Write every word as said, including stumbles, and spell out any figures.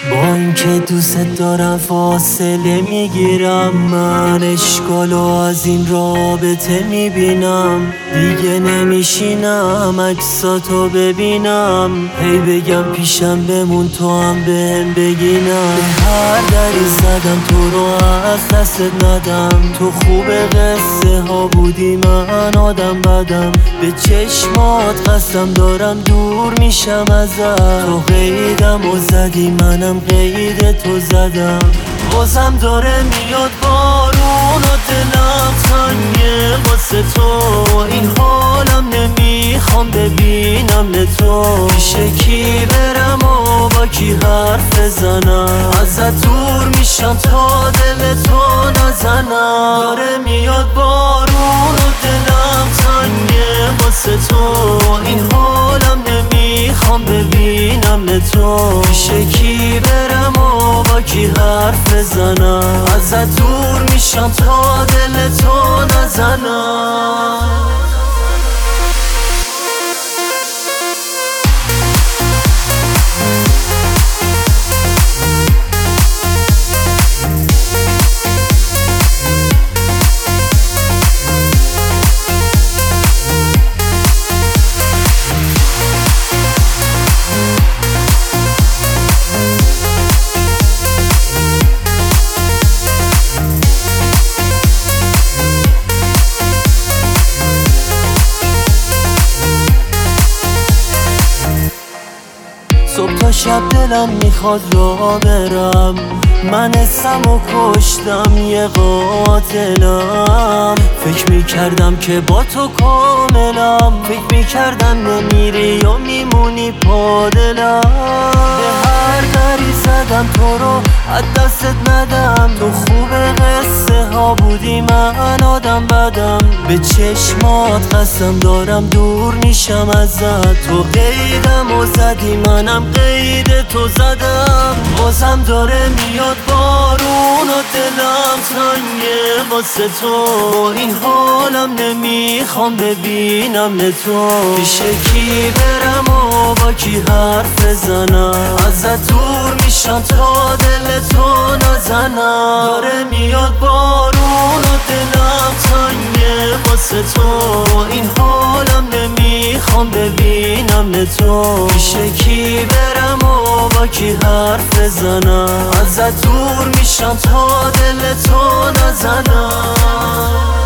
با اینکه دوست دارم فاصله میگیرم، من اشکالو از این رابطه میبینم. دیگه نمیشینم عکساتو ببینم، هی بگم پیشم بمون تو هم بهم بگینم. به هر دری زدم تو رو از دستت ندم، تو خوب قصه ها بودی من آدم بدم. به چشمات قسم دارم دور میشم ازت، تو قیدم و زدی منم قید تو زدم. بازم داره میاد بارون و دلم تنگه واسه تو، این حالم نمیخوام ببینم نه تو. پیش کی برم و با کی حرف بزنم، ازت دور میشم تا دل تو نزنم. داره میاد بارون و دلم تنگه واسه تو، این حالم نمیخوام ببینم نه تو. پیش کی برم و با کی حرف بزنم، ازت دور میشم تا دل تو نزنم. صبح تا شب دلم میخواد راه برم، من اسم و کشتم یه قاتلم. فکر میکردم که با تو کاملم، فکر میکردم نمیری و میمونی پا دلم. به هر دری زدم تو رو از دستت ندم، تو خوب قصه ها بودی من آدم بدم. به چشمات قسم دارم دور میشم ازت، تو قیدم و زدی منم قید تو زدم. بازم داره میاد بارون و دلم تنگه واسه تو، این حالم نمیخوام ببینم نه تو. پیش کی برم و با کی حرف بزنم، ازت دور میشم تا دل تو نزنم. داره میاد بارون و دلم تنگه واسه تو، این حالم نمیخوام ببینم نه تو. پیش کی برم و با کی حرف بزنم، ازت دور میشم تا دل تو نزنم.